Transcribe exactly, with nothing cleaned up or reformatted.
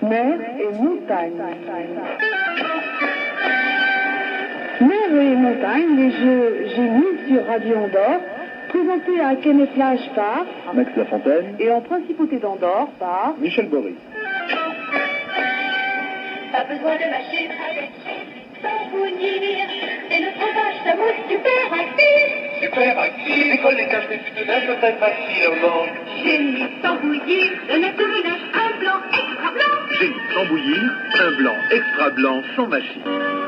Mer et montagne. Mer et montagne, les jeux génies sur Radio Andorre, présentés à Quai Plage par Max Lafontaine et en principauté d'Andorre par Michel Boris. Pas besoin de machine avec sans vous dire, et le fromage s'amuse super actif. Super actif, l'école des tâches d'études de l'âge peut-être facilement. Génie sans bouillir, le lait de ménage, un blanc extra blanc. Génie sans bouillir, un blanc extra blanc sans machine.